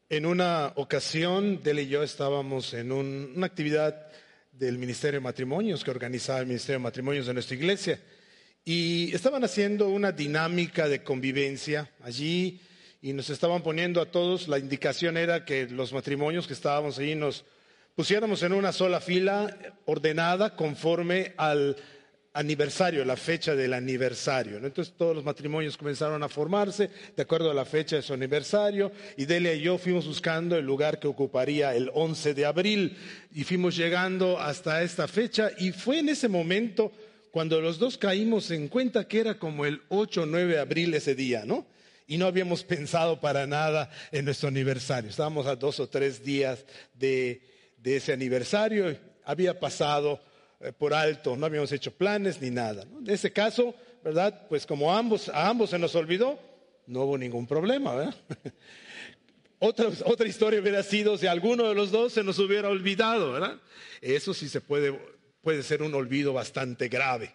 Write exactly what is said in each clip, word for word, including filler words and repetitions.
En una ocasión, Dele y yo estábamos en un- una actividad del Ministerio de Matrimonios que organizaba el Ministerio de Matrimonios de nuestra iglesia, y estaban haciendo una dinámica de convivencia allí y nos estaban poniendo a todos. La indicación era que los matrimonios que estábamos allí nos pusiéramos en una sola fila ordenada conforme al aniversario, la fecha del aniversario, ¿no? Entonces todos los matrimonios comenzaron a formarse de acuerdo a la fecha de su aniversario, y Delia y yo fuimos buscando el lugar que ocuparía el once de abril y fuimos llegando hasta esta fecha, y fue en ese momento cuando los dos caímos en cuenta que era como el ocho o nueve de abril ese día, ¿no? Y no habíamos pensado para nada en nuestro aniversario. Estábamos a dos o tres días de, de ese aniversario. Había pasado eh, por alto, no habíamos hecho planes ni nada, ¿no? En ese caso, ¿verdad? Pues como ambos, a ambos se nos olvidó, no hubo ningún problema, ¿verdad? Otra, otra historia hubiera sido si alguno de los dos se nos hubiera olvidado, ¿verdad? Eso sí se puede, puede ser un olvido bastante grave.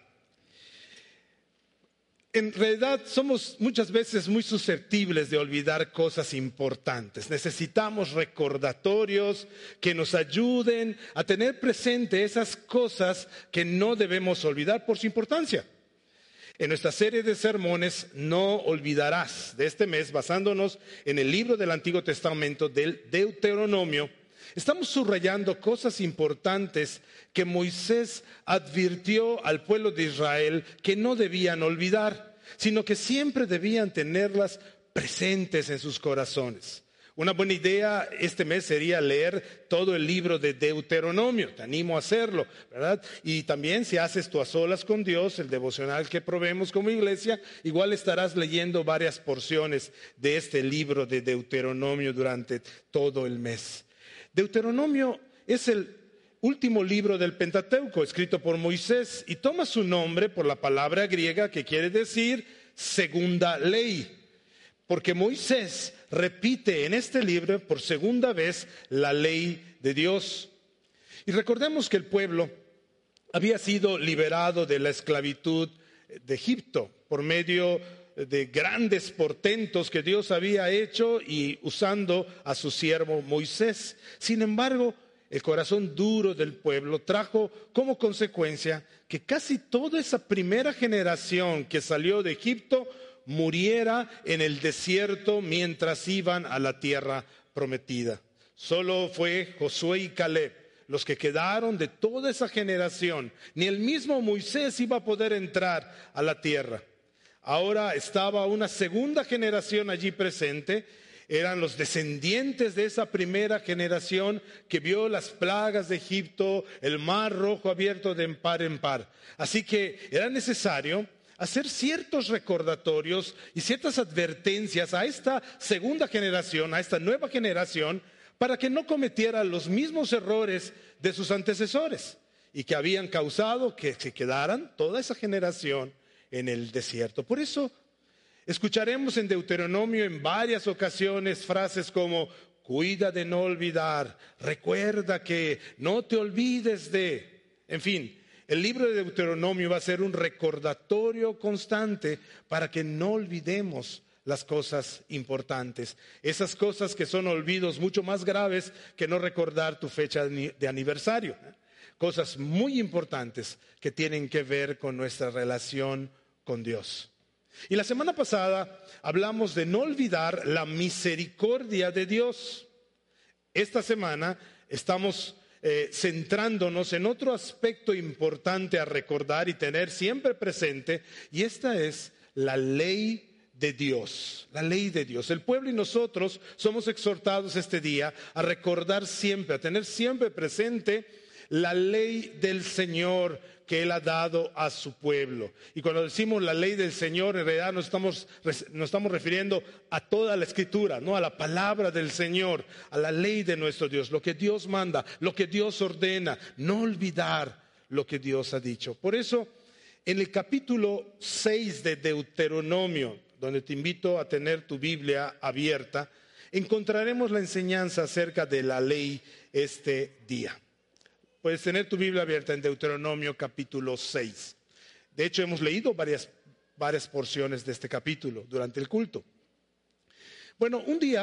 En realidad somos muchas veces muy susceptibles de olvidar cosas importantes. Necesitamos recordatorios que nos ayuden a tener presente esas cosas que no debemos olvidar por su importancia. En nuestra serie de sermones No Olvidarás de este mes, basándonos en el libro del Antiguo Testamento del Deuteronomio, estamos subrayando cosas importantes que Moisés advirtió al pueblo de Israel que no debían olvidar, sino que siempre debían tenerlas presentes en sus corazones. Una buena idea este mes sería leer todo el libro de Deuteronomio. Te animo a hacerlo, ¿verdad? Y también si haces tú a solas con Dios, el devocional que proveemos como iglesia, igual estarás leyendo varias porciones de este libro de Deuteronomio durante todo el mes. Deuteronomio es el último libro del Pentateuco escrito por Moisés y toma su nombre por la palabra griega que quiere decir segunda ley, porque Moisés repite en este libro por segunda vez la ley de Dios. Y recordemos que el pueblo había sido liberado de la esclavitud de Egipto por medio de grandes portentos que Dios había hecho y usando a su siervo Moisés. Sin embargo, el corazón duro del pueblo trajo como consecuencia que casi toda esa primera generación que salió de Egipto muriera en el desierto mientras iban a la tierra prometida. Solo fue Josué y Caleb los que quedaron de toda esa generación. Ni el mismo Moisés iba a poder entrar a la tierra. Ahora estaba una segunda generación allí presente. Eran los descendientes de esa primera generación que vio las plagas de Egipto, el mar rojo abierto de par en par. Así que era necesario hacer ciertos recordatorios y ciertas advertencias a esta segunda generación, a esta nueva generación, para que no cometiera los mismos errores de sus antecesores y que habían causado que se quedaran toda esa generación en el desierto. Por eso escucharemos en Deuteronomio en varias ocasiones frases como cuida de no olvidar, recuerda que, no te olvides de, en fin. El libro de Deuteronomio va a ser un recordatorio constante para que no olvidemos las cosas importantes. Esas cosas que son olvidos mucho más graves que no recordar tu fecha de aniversario. Cosas muy importantes que tienen que ver con nuestra relación con Dios. Y la semana pasada hablamos de no olvidar la misericordia de Dios. Esta semana estamos Eh, centrándonos en otro aspecto importante a recordar y tener siempre presente, y esta es la ley de Dios, la ley de Dios. El pueblo y nosotros somos exhortados este día a recordar siempre, a tener siempre presente la ley del Señor que Él ha dado a su pueblo. Y cuando decimos la ley del Señor, en realidad nos estamos, nos estamos refiriendo a toda la Escritura, ¿no? A la palabra del Señor, a la ley de nuestro Dios, lo que Dios manda, lo que Dios ordena, no olvidar lo que Dios ha dicho. Por eso, en el capítulo seis de Deuteronomio, donde te invito a tener tu Biblia abierta, encontraremos la enseñanza acerca de la ley este día. Puedes tener tu Biblia abierta en Deuteronomio capítulo seis. De hecho, hemos leído varias, varias porciones de este capítulo durante el culto. Bueno, un día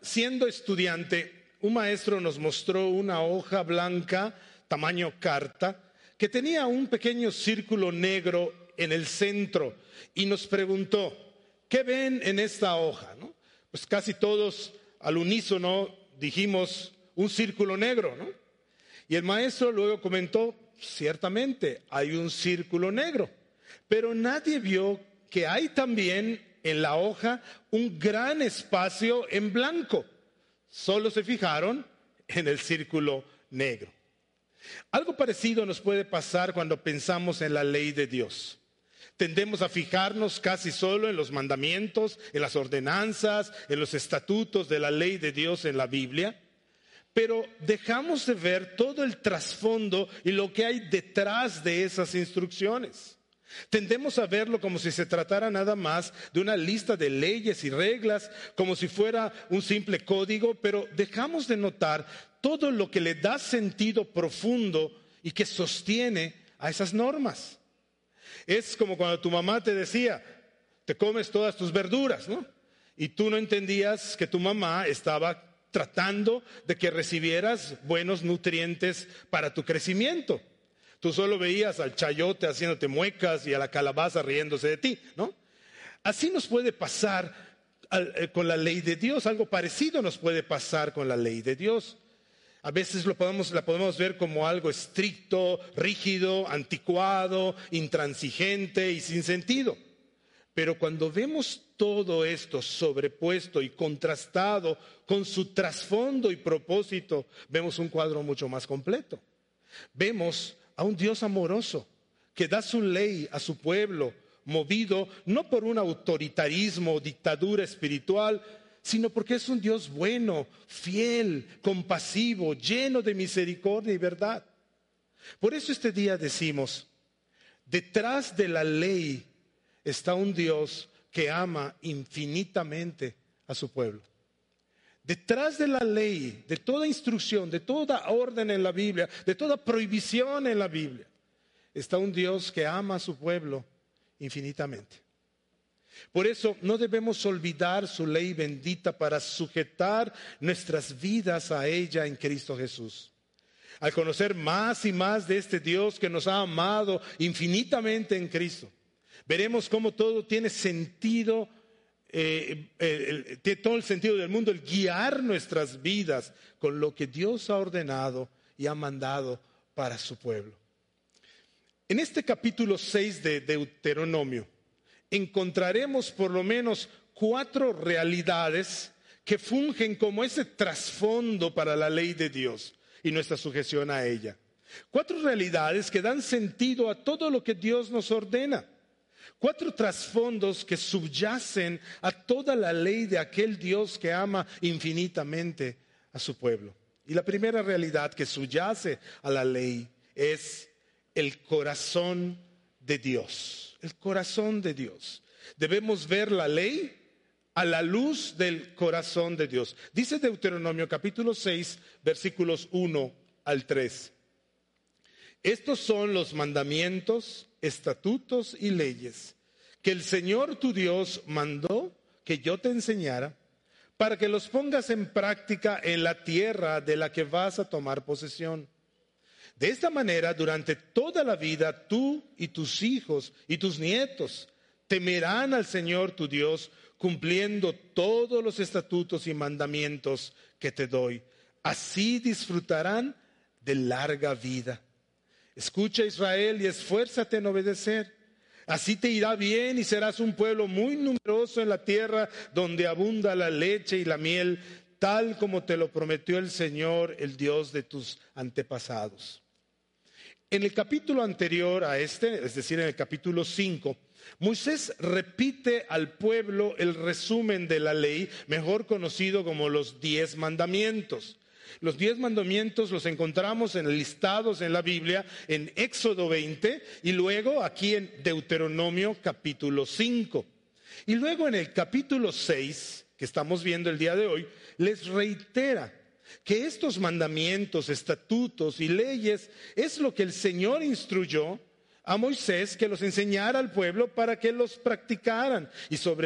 siendo estudiante, un maestro nos mostró una hoja blanca, tamaño carta, que tenía un pequeño círculo negro en el centro y nos preguntó, ¿qué ven en esta hoja? ¿No? Pues casi todos al unísono dijimos un círculo negro, ¿no? Y el maestro luego comentó, ciertamente hay un círculo negro, pero nadie vio que hay también en la hoja un gran espacio en blanco. Solo se fijaron en el círculo negro. Algo parecido nos puede pasar cuando pensamos en la ley de Dios. Tendemos a fijarnos casi solo en los mandamientos, en las ordenanzas, en los estatutos de la ley de Dios en la Biblia, pero dejamos de ver todo el trasfondo y lo que hay detrás de esas instrucciones. Tendemos a verlo como si se tratara nada más de una lista de leyes y reglas, como si fuera un simple código, pero dejamos de notar todo lo que le da sentido profundo y que sostiene a esas normas. Es como cuando tu mamá te decía, te comes todas tus verduras, ¿no? Y tú no entendías que tu mamá estaba tratando de que recibieras buenos nutrientes para tu crecimiento. Tú solo veías al chayote haciéndote muecas y a la calabaza riéndose de ti, ¿no? Así nos puede pasar con la ley de Dios, algo parecido nos puede pasar con la ley de Dios. A veces lo podemos, la podemos ver como algo estricto, rígido, anticuado, intransigente y sin sentido. Pero cuando vemos todo esto sobrepuesto y contrastado con su trasfondo y propósito, vemos un cuadro mucho más completo. Vemos a un Dios amoroso que da su ley a su pueblo, movido no por un autoritarismo o dictadura espiritual, sino porque es un Dios bueno, fiel, compasivo, lleno de misericordia y verdad. Por eso este día decimos, detrás de la ley está un Dios que ama infinitamente a su pueblo. Detrás de la ley, de toda instrucción, de toda orden en la Biblia, de toda prohibición en la Biblia, está un Dios que ama a su pueblo infinitamente. Por eso no debemos olvidar su ley bendita para sujetar nuestras vidas a ella en Cristo Jesús. Al conocer más y más de este Dios que nos ha amado infinitamente en Cristo, veremos cómo todo tiene sentido, eh, eh, tiene todo el sentido del mundo, el guiar nuestras vidas con lo que Dios ha ordenado y ha mandado para su pueblo. En este capítulo seis de Deuteronomio encontraremos por lo menos cuatro realidades que fungen como ese trasfondo para la ley de Dios y nuestra sujeción a ella. Cuatro realidades que dan sentido a todo lo que Dios nos ordena. Cuatro trasfondos que subyacen a toda la ley de aquel Dios que ama infinitamente a su pueblo. Y la primera realidad que subyace a la ley es el corazón de Dios. El corazón de Dios. Debemos ver la ley a la luz del corazón de Dios. Dice Deuteronomio capítulo seis, versículos uno al tres. Estos son los mandamientos, estatutos y leyes que el Señor tu Dios mandó que yo te enseñara para que los pongas en práctica en la tierra de la que vas a tomar posesión. De esta manera, durante toda la vida, tú y tus hijos y tus nietos temerán al Señor tu Dios, cumpliendo todos los estatutos y mandamientos que te doy. Así disfrutarán de larga vida. Escucha, Israel, y esfuérzate en obedecer. Así te irá bien y serás un pueblo muy numeroso en la tierra donde abunda la leche y la miel, tal como te lo prometió el Señor, el Dios de tus antepasados. En el capítulo anterior a este, es decir, en el capítulo cinco, Moisés repite al pueblo el resumen de la ley, mejor conocido como los diez mandamientos. Los diez mandamientos los encontramos en listados en la Biblia, en Éxodo veinte y luego aquí en Deuteronomio capítulo cinco. Y luego en el capítulo seis, que estamos viendo el día de hoy, les reitera que estos mandamientos, estatutos y leyes es lo que el Señor instruyó a Moisés que los enseñara al pueblo para que los practicaran y sobre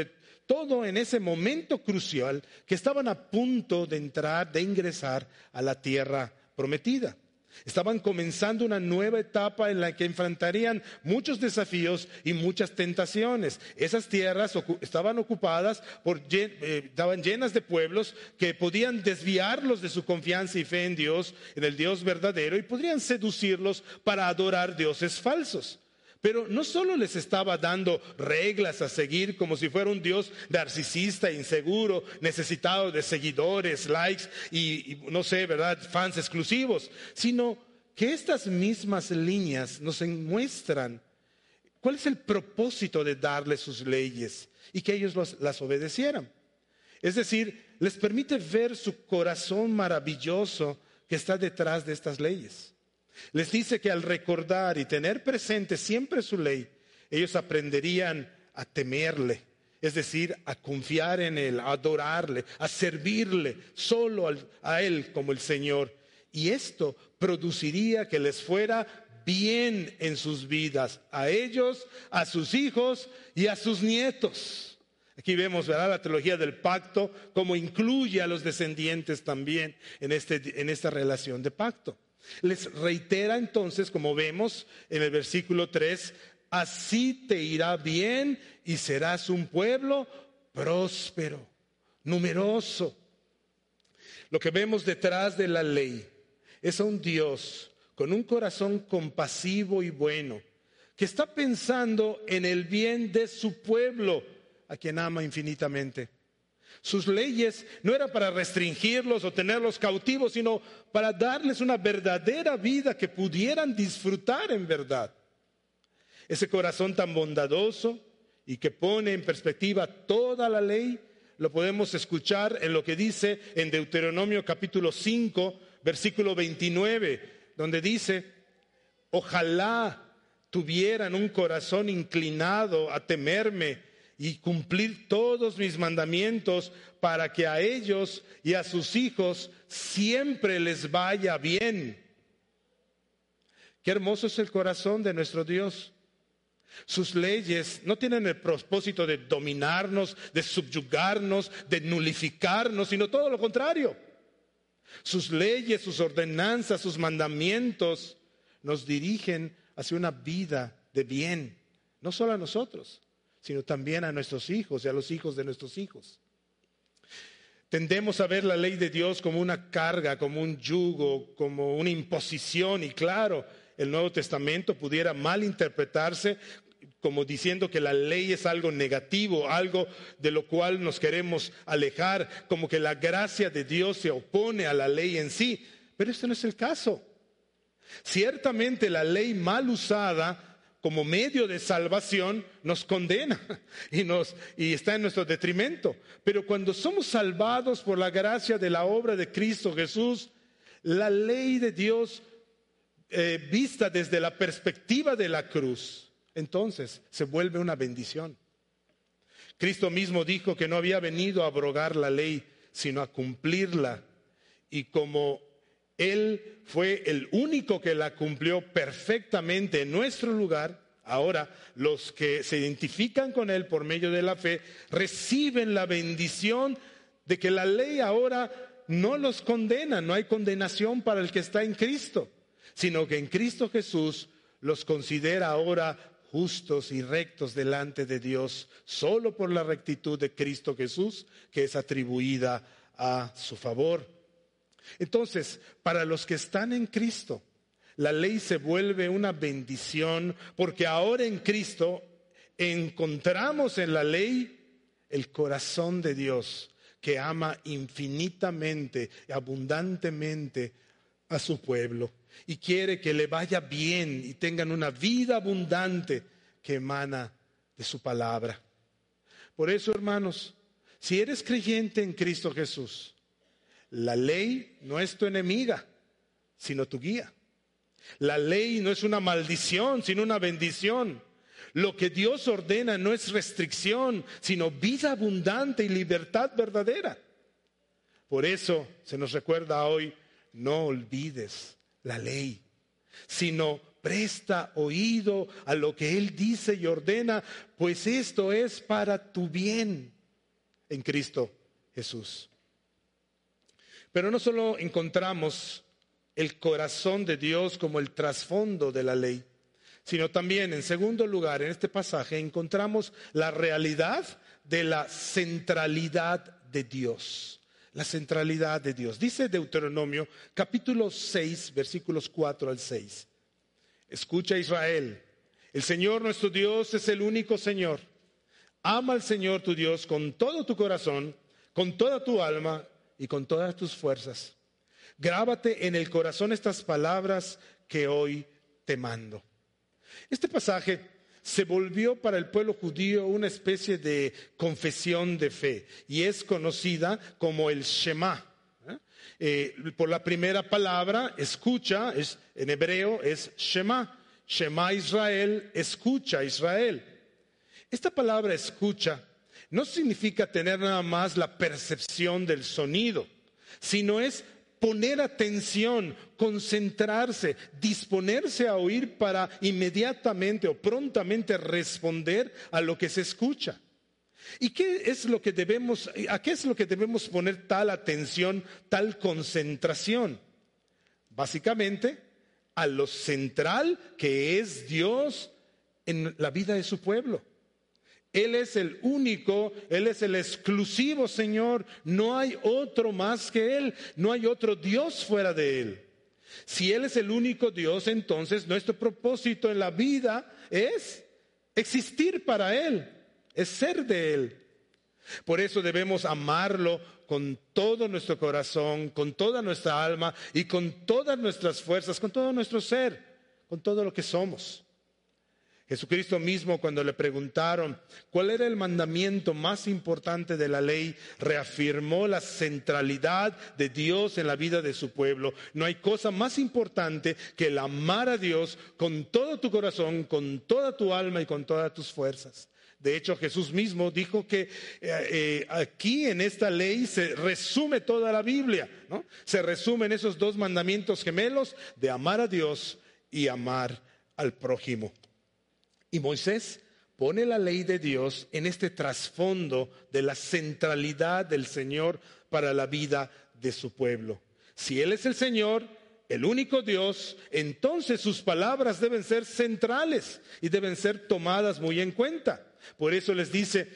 Todo en ese momento crucial que estaban a punto de entrar, de ingresar a la tierra prometida. Estaban comenzando una nueva etapa en la que enfrentarían muchos desafíos y muchas tentaciones. Esas tierras ocu- estaban ocupadas, por, eh, estaban llenas de pueblos que podían desviarlos de su confianza y fe en Dios, en el Dios verdadero, y podrían seducirlos para adorar dioses falsos. Pero no solo les estaba dando reglas a seguir como si fuera un Dios narcisista, inseguro, necesitado de seguidores, likes y, y no sé, ¿verdad?, fans exclusivos, sino que estas mismas líneas nos muestran cuál es el propósito de darles sus leyes y que ellos los, las obedecieran. Es decir, les permite ver su corazón maravilloso que está detrás de estas leyes. Les dice que al recordar y tener presente siempre su ley, ellos aprenderían a temerle, es decir, a confiar en Él, a adorarle, a servirle solo al, a Él como el Señor. Y esto produciría que les fuera bien en sus vidas, a ellos, a sus hijos y a sus nietos. Aquí vemos, ¿verdad?, la teología del pacto, cómo incluye a los descendientes también en, este, en esta relación de pacto. Les reitera entonces, como vemos en el versículo tres, así te irá bien y serás un pueblo próspero, numeroso. Lo que vemos detrás de la ley es a un Dios con un corazón compasivo y bueno, que está pensando en el bien de su pueblo, a quien ama infinitamente. Sus leyes no eran para restringirlos o tenerlos cautivos, sino para darles una verdadera vida que pudieran disfrutar en verdad. Ese corazón tan bondadoso y que pone en perspectiva toda la ley, lo podemos escuchar en lo que dice en Deuteronomio capítulo cinco, versículo veintinueve, donde dice: ojalá tuvieran un corazón inclinado a temerme y cumplir todos mis mandamientos, para que a ellos y a sus hijos siempre les vaya bien. Qué hermoso es el corazón de nuestro Dios. Sus leyes no tienen el propósito de dominarnos, de subyugarnos, de nulificarnos, sino todo lo contrario. Sus leyes, sus ordenanzas, sus mandamientos nos dirigen hacia una vida de bien, no solo a nosotros, sino también a nuestros hijos y a los hijos de nuestros hijos. Tendemos a ver la ley de Dios como una carga, como un yugo, como una imposición, y claro, el Nuevo Testamento pudiera malinterpretarse como diciendo que la ley es algo negativo, algo de lo cual nos queremos alejar, como que la gracia de Dios se opone a la ley en sí, pero este no es el caso. Ciertamente la ley mal usada como medio de salvación nos condena y, nos, y está en nuestro detrimento. Pero cuando somos salvados por la gracia de la obra de Cristo Jesús, la ley de Dios eh, vista desde la perspectiva de la cruz, entonces se vuelve una bendición. Cristo mismo dijo que no había venido a abrogar la ley, sino a cumplirla. Y como Él fue el único que la cumplió perfectamente en nuestro lugar, ahora los que se identifican con Él por medio de la fe reciben la bendición de que la ley ahora no los condena, no hay condenación para el que está en Cristo, sino que en Cristo Jesús los considera ahora justos y rectos delante de Dios, solo por la rectitud de Cristo Jesús que es atribuida a su favor. Entonces, para los que están en Cristo, la ley se vuelve una bendición, porque ahora en Cristo encontramos en la ley el corazón de Dios, que ama infinitamente y abundantemente a su pueblo y quiere que le vaya bien y tengan una vida abundante que emana de su palabra. Por eso, hermanos, si eres creyente en Cristo Jesús, la ley no es tu enemiga, sino tu guía. La ley no es una maldición, sino una bendición. Lo que Dios ordena no es restricción, sino vida abundante y libertad verdadera. Por eso se nos recuerda hoy: no olvides la ley, sino presta oído a lo que Él dice y ordena, pues esto es para tu bien. en Cristo Jesús. Pero no solo encontramos el corazón de Dios como el trasfondo de la ley, sino también, en segundo lugar, en este pasaje encontramos la realidad de la centralidad de Dios. La centralidad de Dios. Dice Deuteronomio capítulo seis, versículos cuatro al seis. Escucha, Israel, el Señor nuestro Dios es el único Señor. Ama al Señor tu Dios con todo tu corazón, con toda tu alma y con todas tus fuerzas. Grábate en el corazón estas palabras que hoy te mando. Este pasaje se volvió para el pueblo judío una especie de confesión de fe y es conocida como el Shema. ¿Eh? Eh, por la primera palabra, escucha, es, en hebreo es Shema. Shema Israel, escucha Israel. Esta palabra escucha no significa tener nada más la percepción del sonido, sino es poner atención, concentrarse, disponerse a oír para inmediatamente o prontamente responder a lo que se escucha. ¿Y qué es lo que debemos, a qué es lo que debemos poner tal atención, tal concentración? Básicamente, a lo central que es Dios en la vida de su pueblo. Él es el único, Él es el exclusivo Señor, no hay otro más que Él, no hay otro Dios fuera de Él. Si Él es el único Dios, entonces nuestro propósito en la vida es existir para Él, es ser de Él. Por eso debemos amarlo con todo nuestro corazón, con toda nuestra alma y con todas nuestras fuerzas, con todo nuestro ser, con todo lo que somos. Jesucristo mismo, cuando le preguntaron cuál era el mandamiento más importante de la ley, reafirmó la centralidad de Dios en la vida de su pueblo. No hay cosa más importante que el amar a Dios con todo tu corazón, con toda tu alma y con todas tus fuerzas. De hecho, Jesús mismo dijo que eh, eh, aquí en esta ley se resume toda la Biblia, ¿no? Se resumen esos dos mandamientos gemelos de amar a Dios y amar al prójimo. Y Moisés pone la ley de Dios en este trasfondo de la centralidad del Señor para la vida de su pueblo. Si Él es el Señor, el único Dios, entonces sus palabras deben ser centrales y deben ser tomadas muy en cuenta. Por eso les dice,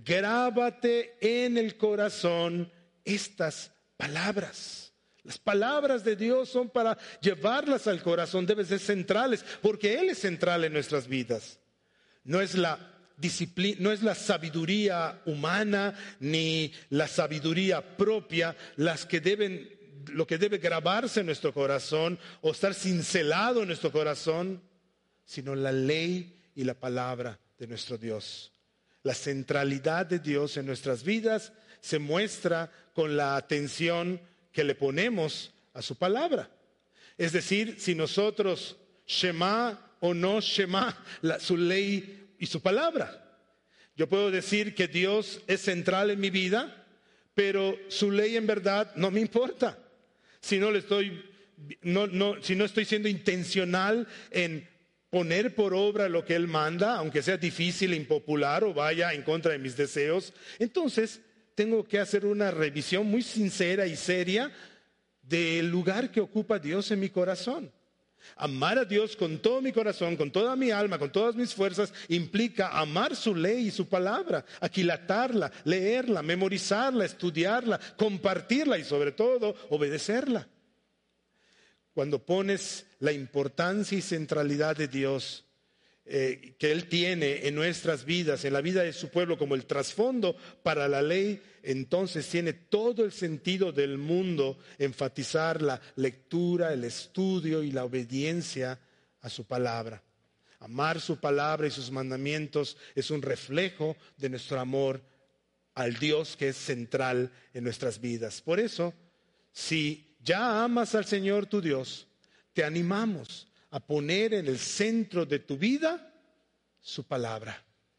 grábate en el corazón estas palabras. Las palabras de Dios son para llevarlas al corazón, deben ser centrales, porque Él es central en nuestras vidas. No es la disciplina, no es la sabiduría humana ni la sabiduría propia las que deben, lo que debe grabarse en nuestro corazón o estar cincelado en nuestro corazón, sino la ley y la palabra de nuestro Dios. La centralidad de Dios en nuestras vidas se muestra con la atención que le ponemos a su palabra. Es decir, si nosotros Shema o no Shema, la, su ley y su palabra. Yo puedo decir que Dios es central en mi vida, pero su ley en verdad no me importa. Si no le estoy, no, no, si no estoy siendo intencional en poner por obra lo que Él manda, aunque sea difícil e impopular o vaya en contra de mis deseos, entonces tengo que hacer una revisión muy sincera y seria del lugar que ocupa Dios en mi corazón. Amar a Dios con todo mi corazón, con toda mi alma, con todas mis fuerzas, implica amar su ley y su palabra, aquilatarla, leerla, memorizarla, estudiarla, compartirla y sobre todo obedecerla. Cuando pones la importancia y centralidad de Dios eh, que Él tiene en nuestras vidas, en la vida de su pueblo como el trasfondo para la ley, entonces tiene todo el sentido del mundo enfatizar la lectura, el estudio y la obediencia a su palabra. Amar su palabra y sus mandamientos es un reflejo de nuestro amor al Dios que es central en nuestras vidas. Por eso, si ya amas al Señor tu Dios, te animamos a poner en el centro de tu vida su palabra.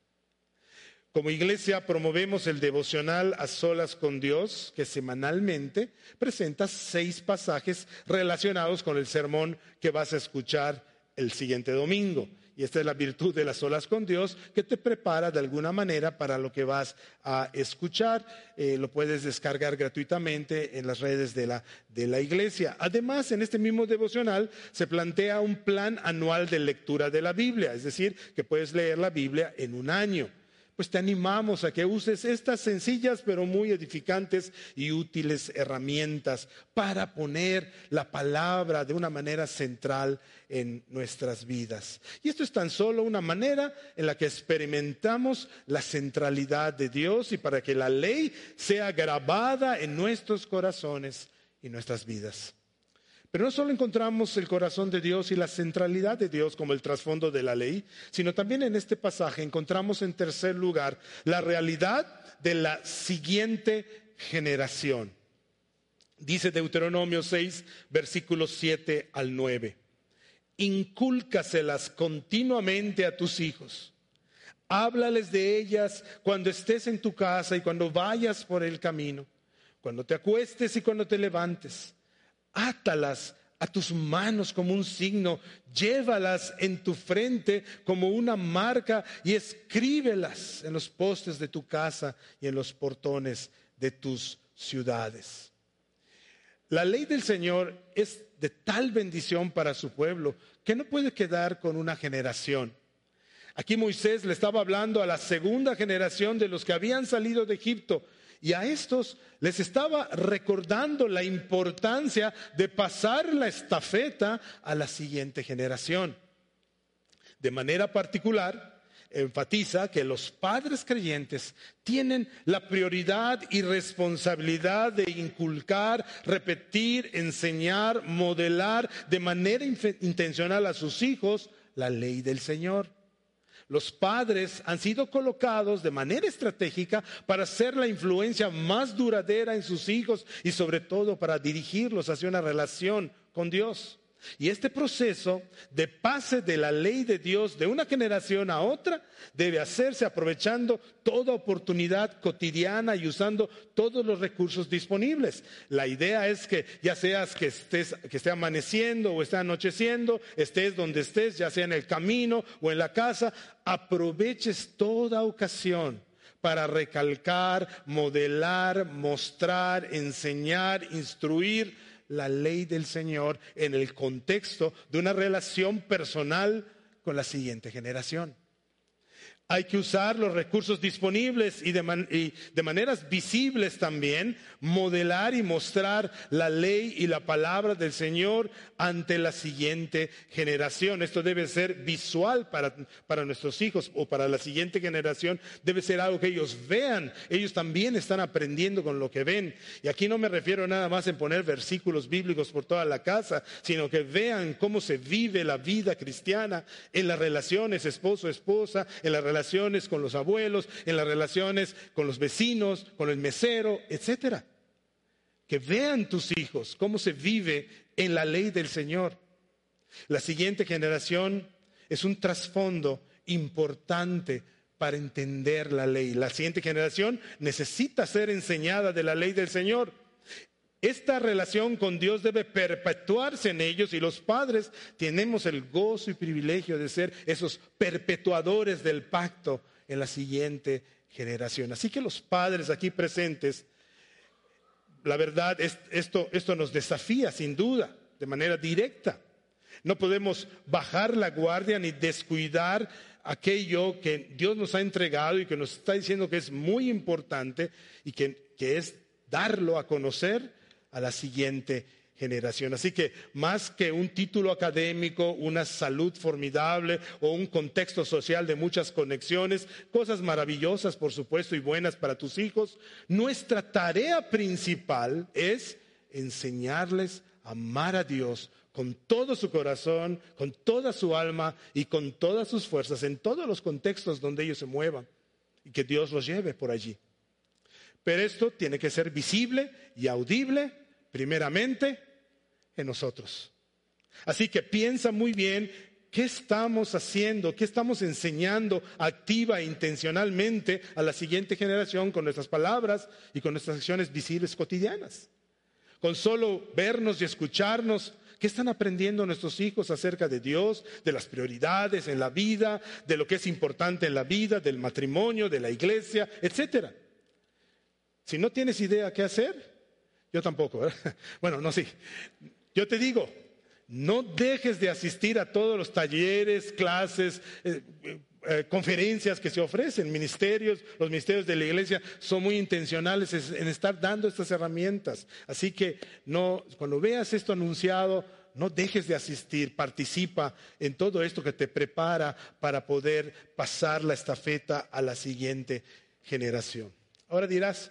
Como iglesia promovemos el devocional A Solas con Dios, que semanalmente presenta seis pasajes relacionados con el sermón que vas a escuchar el siguiente domingo. y esta es la virtud de las solas con Dios, que te prepara de alguna manera para lo que vas a escuchar. Eh, lo puedes descargar gratuitamente en las redes de la, de la iglesia. Además, en este mismo devocional se plantea un plan anual de lectura de la Biblia, es decir, que puedes leer la Biblia en un año. Pues te animamos a que uses estas sencillas pero muy edificantes y útiles herramientas para poner la palabra de una manera central en nuestras vidas. Y esto es tan solo una manera en la que experimentamos la centralidad de Dios y para que la ley sea grabada en nuestros corazones y nuestras vidas. Pero no solo encontramos el corazón de Dios y la centralidad de Dios como el trasfondo de la ley, sino también en este pasaje encontramos en tercer lugar la realidad de la siguiente generación. Dice Deuteronomio seis, versículos siete al nueve. Incúlcaselas continuamente a tus hijos. Háblales de ellas cuando estés en tu casa y cuando vayas por el camino, cuando te acuestes y cuando te levantes. Átalas a tus manos como un signo, llévalas en tu frente como una marca y escríbelas en los postes de tu casa y en los portones de tus ciudades. La ley del Señor es de tal bendición para su pueblo que no puede quedar con una generación. Aquí Moisés le estaba hablando a la segunda generación de los que habían salido de Egipto. Y a estos les estaba recordando la importancia de pasar la estafeta a la siguiente generación. De manera particular, enfatiza que los padres creyentes tienen la prioridad y responsabilidad de inculcar, repetir, enseñar, modelar de manera intencional a sus hijos la ley del Señor. Los padres han sido colocados de manera estratégica para ser la influencia más duradera en sus hijos y sobre todo para dirigirlos hacia una relación con Dios. Y este proceso de pase de la ley de Dios de una generación a otra debe hacerse aprovechando toda oportunidad cotidiana y usando todos los recursos disponibles. La idea es que ya seas que estés, que esté amaneciendo o esté anocheciendo, estés donde estés, ya sea en el camino o en la casa, aproveches toda ocasión para recalcar, modelar, mostrar, enseñar, instruir la ley del Señor en el contexto de una relación personal con la siguiente generación. Hay que usar los recursos disponibles y de, man- y de maneras visibles también, modelar y mostrar la ley y la palabra del Señor ante la siguiente generación. Esto debe ser visual para, para nuestros hijos o para la siguiente generación. Debe ser algo que ellos vean. Ellos también están aprendiendo con lo que ven. Y aquí no me refiero nada más en poner versículos bíblicos por toda la casa, sino que vean cómo se vive la vida cristiana en las relaciones esposo-esposa, en las relaciones con los abuelos, en las relaciones con los vecinos, con el mesero, etcétera. Que vean tus hijos cómo se vive en la ley del Señor. La siguiente generación es un trasfondo importante para entender la ley. La siguiente generación necesita ser enseñada de la ley del Señor. Esta relación con Dios debe perpetuarse en ellos y los padres tenemos el gozo y privilegio de ser esos perpetuadores del pacto en la siguiente generación. Así que los padres aquí presentes, la verdad, es, esto, esto nos desafía sin duda, de manera directa. No podemos bajar la guardia ni descuidar aquello que Dios nos ha entregado y que nos está diciendo que es muy importante y que, que es darlo a conocer a la siguiente generación. Así que más que un título académico, una salud formidable o un contexto social de muchas conexiones, cosas maravillosas por supuesto y buenas para tus hijos, nuestra tarea principal es enseñarles a amar a Dios con todo su corazón, con toda su alma y con todas sus fuerzas en todos los contextos donde ellos se muevan y que Dios los lleve por allí. Pero esto tiene que ser visible y audible primeramente en nosotros. Así que piensa muy bien qué estamos haciendo, qué estamos enseñando activa e intencionalmente a la siguiente generación con nuestras palabras y con nuestras acciones visibles cotidianas. Con solo vernos y escucharnos, ¿qué ¿Qué están aprendiendo nuestros hijos acerca de Dios, de las prioridades en la vida, de lo que es importante en la vida, del matrimonio, de la iglesia, etcétera? Si no tienes idea qué hacer, yo tampoco, ¿verdad? Bueno, no, sí. Yo te digo, no dejes de asistir a todos los talleres, clases, eh, eh, conferencias que se ofrecen. Ministerios, los ministerios de la iglesia son muy intencionales en estar dando estas herramientas. Así que no, cuando veas esto anunciado, no dejes de asistir, participa en todo esto que te prepara para poder pasar la estafeta a la siguiente generación. Ahora dirás,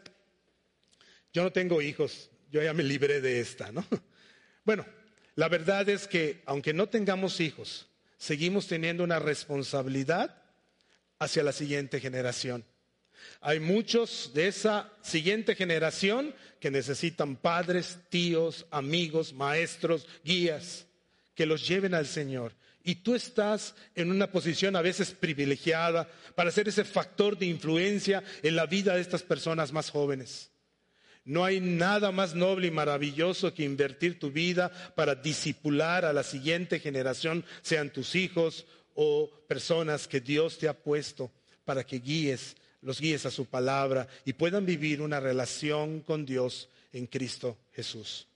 yo no tengo hijos, yo ya me libré de esta, ¿no? Bueno, la verdad es que aunque no tengamos hijos, seguimos teniendo una responsabilidad hacia la siguiente generación. Hay muchos de esa siguiente generación que necesitan padres, tíos, amigos, maestros, guías, que los lleven al Señor. Y tú estás en una posición a veces privilegiada para ser ese factor de influencia en la vida de estas personas más jóvenes. No hay nada más noble y maravilloso que invertir tu vida para discipular a la siguiente generación, sean tus hijos o personas que Dios te ha puesto para que guíes, los guíes a su palabra y puedan vivir una relación con Dios en Cristo Jesús.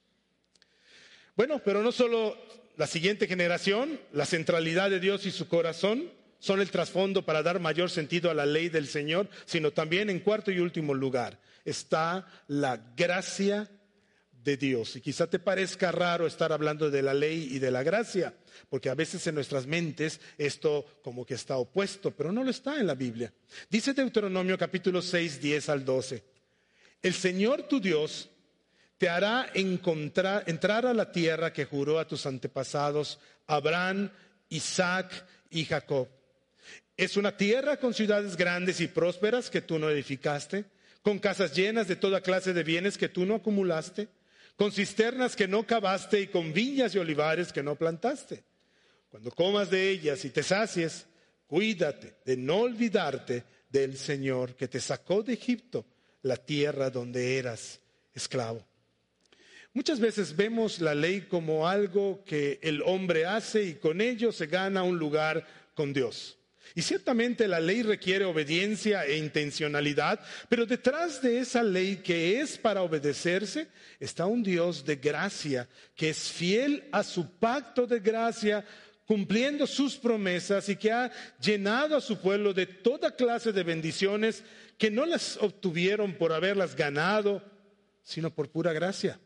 Bueno, pero no solo la siguiente generación, la centralidad de Dios y su corazón son el trasfondo para dar mayor sentido a la ley del Señor, sino también en cuarto y último lugar está la gracia de Dios. Y quizá te parezca raro estar hablando de la ley y de la gracia, porque a veces en nuestras mentes esto como que está opuesto, pero no lo está en la Biblia. Dice Deuteronomio capítulo seis, diez al doce. El Señor tu Dios te hará encontrar, entrar a la tierra que juró a tus antepasados, Abraham, Isaac y Jacob. Es una tierra con ciudades grandes y prósperas que tú no edificaste, con casas llenas de toda clase de bienes que tú no acumulaste, con cisternas que no cavaste y con viñas y olivares que no plantaste. Cuando comas de ellas y te sacies, cuídate de no olvidarte del Señor que te sacó de Egipto, la tierra donde eras esclavo. Muchas veces vemos la ley como algo que el hombre hace y con ello se gana un lugar con Dios. Y ciertamente la ley requiere obediencia e intencionalidad, pero detrás de esa ley que es para obedecerse está un Dios de gracia que es fiel a su pacto de gracia, cumpliendo sus promesas y que ha llenado a su pueblo de toda clase de bendiciones que no las obtuvieron por haberlas ganado, sino por pura gracia.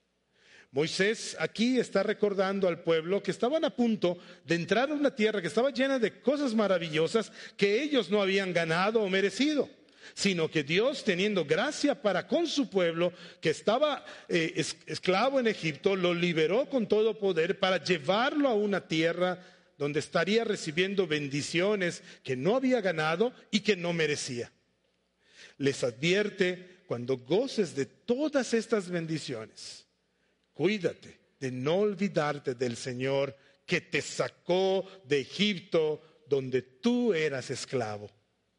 Moisés aquí está recordando al pueblo que estaban a punto de entrar a una tierra que estaba llena de cosas maravillosas que ellos no habían ganado o merecido, sino que Dios, teniendo gracia para con su pueblo que estaba eh, es, esclavo en Egipto, lo liberó con todo poder para llevarlo a una tierra donde estaría recibiendo bendiciones que no había ganado y que no merecía. Les advierte, cuando goces de todas estas bendiciones, cuídate de no olvidarte del Señor que te sacó de Egipto, donde tú eras esclavo.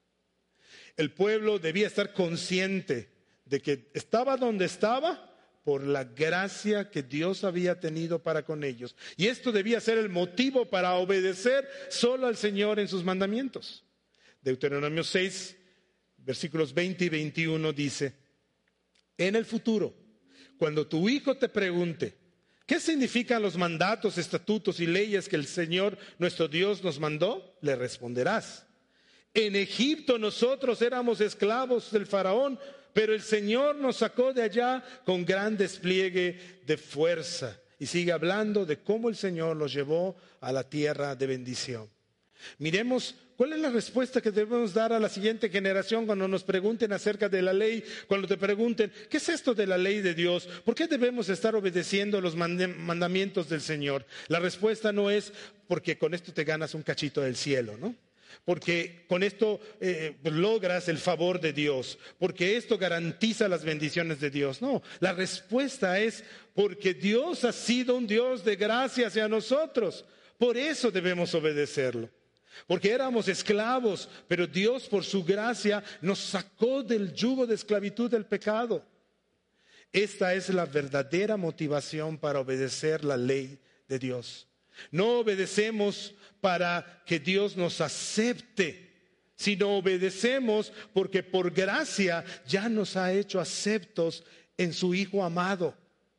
El pueblo debía estar consciente de que estaba donde estaba por la gracia que Dios había tenido para con ellos. Y esto debía ser el motivo para obedecer solo al Señor en sus mandamientos. Deuteronomio seis, versículos veinte y veintiuno dice: en el futuro, cuando tu hijo te pregunte, ¿qué significan los mandatos, estatutos y leyes que el Señor nuestro Dios nos mandó? Le responderás: en Egipto nosotros éramos esclavos del faraón, pero el Señor nos sacó de allá con gran despliegue de fuerza. Y sigue hablando de cómo el Señor los llevó a la tierra de bendición. Miremos cuál es la respuesta que debemos dar a la siguiente generación cuando nos pregunten acerca de la ley, cuando te pregunten, ¿qué es esto de la ley de Dios? ¿Por qué debemos estar obedeciendo los mandamientos del Señor? La respuesta no es porque con esto te ganas un cachito del cielo, ¿no? Porque con esto eh, logras el favor de Dios, porque esto garantiza las bendiciones de Dios. No, la respuesta es porque Dios ha sido un Dios de gracia hacia nosotros. Por eso debemos obedecerlo. Porque éramos esclavos, pero Dios por su gracia nos sacó del yugo de esclavitud del pecado. Esta es la verdadera motivación para obedecer la ley de Dios. No obedecemos para que Dios nos acepte, sino obedecemos porque por gracia ya nos ha hecho aceptos en su Hijo amado.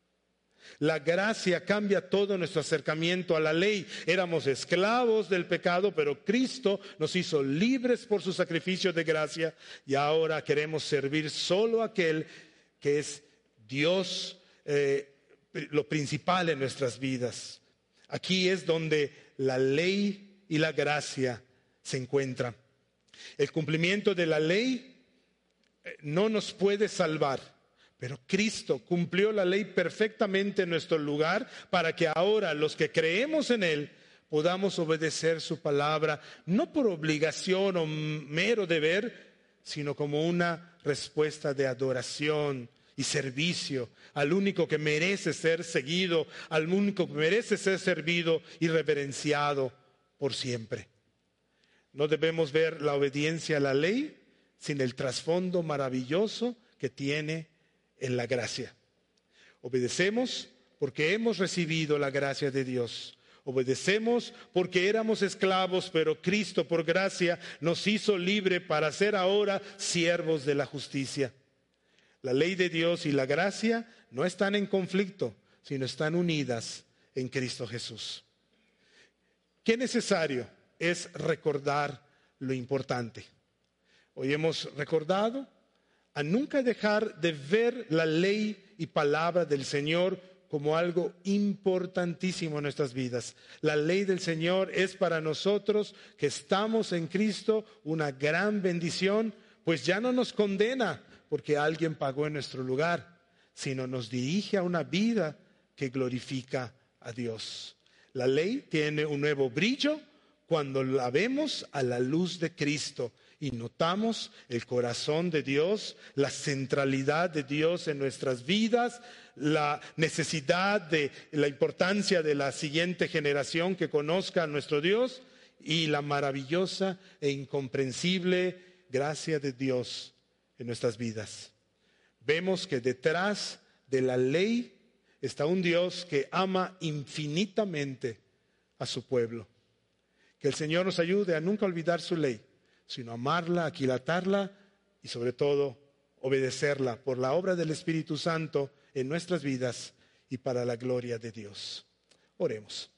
La gracia cambia todo nuestro acercamiento a la ley. Éramos esclavos del pecado, pero Cristo nos hizo libres por su sacrificio de gracia y ahora queremos servir solo a aquel que es Dios, eh, lo principal en nuestras vidas. Aquí es donde la ley y la gracia se encuentran. El cumplimiento de la ley no nos puede salvar, pero Cristo cumplió la ley perfectamente en nuestro lugar para que ahora los que creemos en Él podamos obedecer su palabra, no por obligación o mero deber, sino como una respuesta de adoración y servicio al único que merece ser seguido, al único que merece ser servido y reverenciado por siempre. No debemos ver la obediencia a la ley sin el trasfondo maravilloso que tiene en la gracia. Obedecemos porque hemos recibido la gracia de Dios. Obedecemos porque éramos esclavos, pero Cristo por gracia nos hizo libre para ser ahora siervos de la justicia. La ley de Dios y la gracia no están en conflicto, sino están unidas en Cristo Jesús. Qué necesario es recordar lo importante. Hoy hemos recordado a nunca dejar de ver la ley y palabra del Señor como algo importantísimo en nuestras vidas. La ley del Señor es para nosotros que estamos en Cristo una gran bendición, pues ya no nos condena porque alguien pagó en nuestro lugar, sino nos dirige a una vida que glorifica a Dios. La ley tiene un nuevo brillo cuando la vemos a la luz de Cristo y notamos el corazón de Dios, la centralidad de Dios en nuestras vidas, la necesidad de la importancia de la siguiente generación que conozca a nuestro Dios y la maravillosa e incomprensible gracia de Dios en nuestras vidas. Vemos que detrás de la ley está un Dios que ama infinitamente a su pueblo. Que el Señor nos ayude a nunca olvidar su ley, sino amarla, aquilatarla y sobre todo obedecerla por la obra del Espíritu Santo en nuestras vidas y para la gloria de Dios. Oremos.